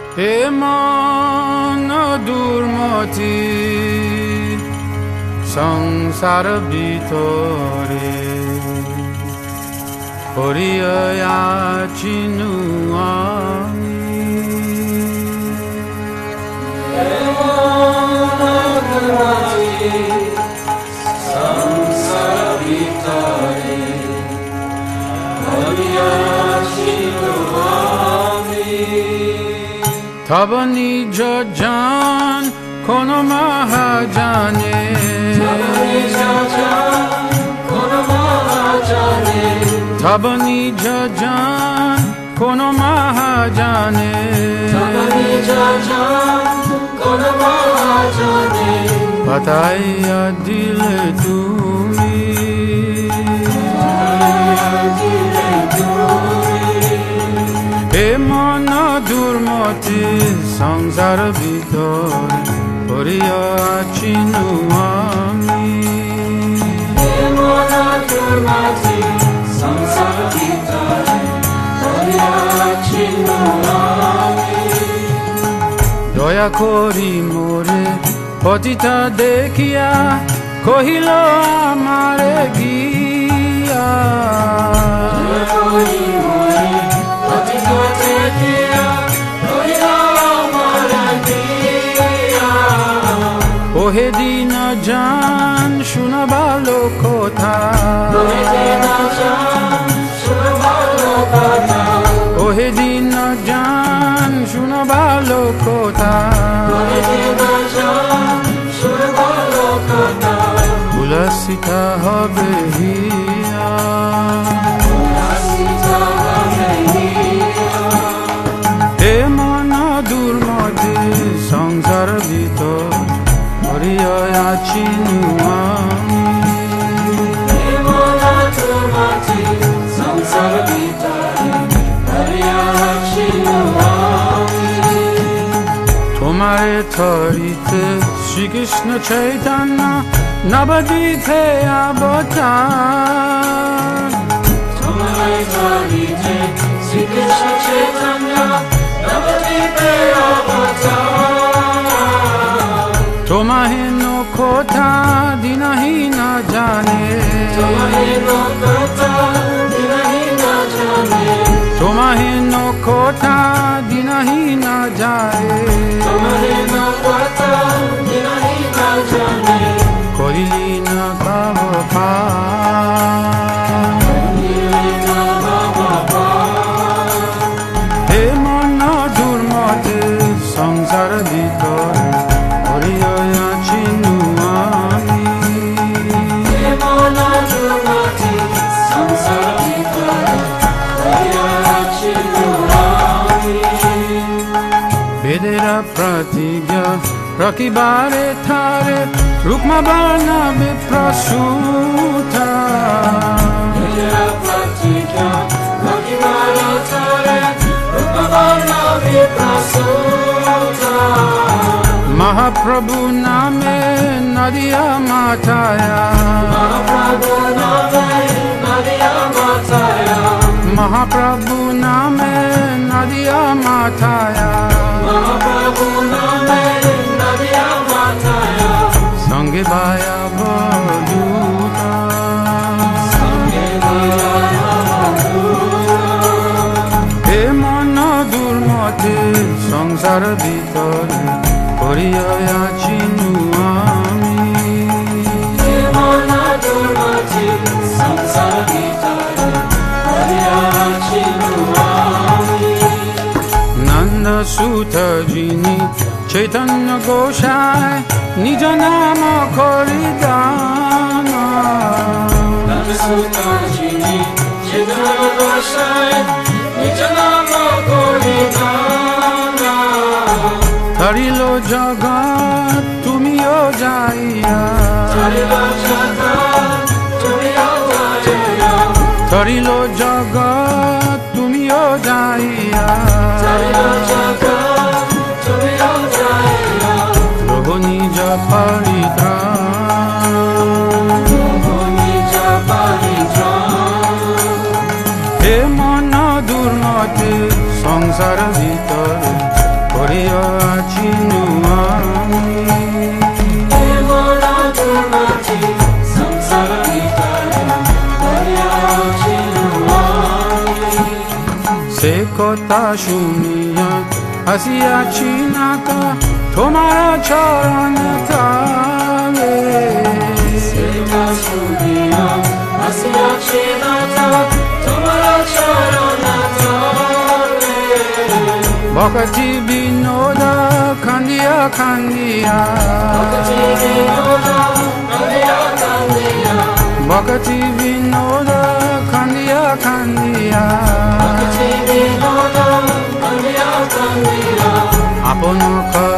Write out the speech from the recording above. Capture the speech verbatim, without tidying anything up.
হে মন দুর্মতি সংসার ভিতরে পড়িয়াছিনু আমি। হে মন দুর্মতি সংসার ভিতরে পড়িয়াছিনু আমি। তব নিজ জান কোন মহাজানে, তব নিজ জান কোন মহাজানে, বাতাইয়া দিলে তুমি, হে মন দুর্মতি সংসার ভিতরে পড়িয়াছিনু আমি। হে মন দুর্মতি সংসার ভিতরে পড়িয়াছিনু আমি। দয়া করি মোরে পতিতা দেখিয়া কহিল আমারে গিয়া, ওহে দিন জান শুনবালো কথা, ওহে দিন জান শুনবালো কথা, উল্লাসিতা হবে হিয়া। হে মন দুর্মতি সংসার ভিতর পড়িয়াছিনু আমি। হে মন দুর্মতি সংসার ভিতরে পড়িয়াছিনু আমি। তোমারে ধরিতে শ্রীকৃষ্ণ চৈতন্য নবদ্বীপে অবতার, তোমারে ধরিতে শ্রীকৃষ্ণ চৈতন্য নবদ্বীপে অবতার। তোমাহেন কথা দিনহীন জানে, তোমাহেন কথা দিনহীন জানে, তোমাহেন কথা দিনহীন যায়, তোমাহেন কথা দিনহীন জানে, করিলি না কাব হে মন দুর্মতি সংসার ভিতরে পড়িয়াছিনু আমি। হে মন দুর্মতি সংসার ভিতরে পড়িয়াছিনু আমি। বেদেরা প্রতিজ্ঞা রকিবারে থারে রুক্মা বানা বিপ্রসূতা, বেদেরা প্রতিজ্ঞা রকিবারে থারে রুক্মা বানা বিপ্রসূতা। মহাপ্রভু নামে নদিয়া মাথায়া, মহাপ্রভু নামে নদিয়া মাথায়া, মহাপ্রভু নামে নদিয়া মাথায়া, মহাপ্রভু নামে নদিয়া মাথায়া। সঙ্গে বায়া বদুতা, সঙ্গে বায়া হে মন দুর্মতি সংসার ভিতরে পড়িয়াছিনু আমি। হে মন দুর্মতি সংসার ভিতরে পড়িয়াছিনু আমি। নন্দ সুত যিনি চৈতন্য গোসাই নিজ নাম করিদান, নন্দসুত যিনি চৈতন্য গোসাই নিজ নাম করিদান। ধরিল জগৎ তুমিও যাইয়া, ধরিল জগৎ তুমিও যাইয়া, ধরিল জগৎ তুমিও যাইয়া, ধরিল জগৎ তুমিও যাইয়া। প্রভু নিজ পরিত্রাণ, প্রভু নিজ পরিত্রাণ। হে মন দুর্মতি সংসার ভিতরে কথা শুনিয়া আসিয়াছি নাথা তোমার চরণ তলে সেবা শুনিয়া আসিয়াছি নাথা তোমার চরণ তলে ভক্তি বিনোদ খান্দিয়া খান্দিয়া ভক্তি বিনোদ কান্দিয়া কান্দিয়া ভক্তি বিনোদ খান্দিয়া খান্দিয়া ভক্তি বিনোদ কান্দিয়া কান্দিয়া আপন